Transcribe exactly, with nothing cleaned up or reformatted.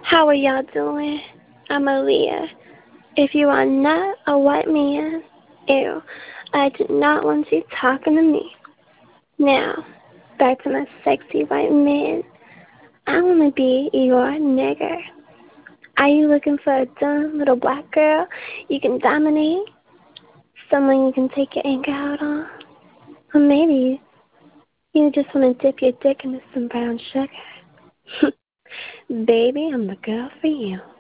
How are y'all doing? I'm Aaliyah. If you are not a white man, ew, I do not want you talking to me. Now, back to my sexy white man. I want to be your nigger. Are you looking for a dumb little black girl you can dominate? Someone you can take your anger out on? Or maybe you just want to dip your dick into some brown sugar? Baby, I'm the girl for you.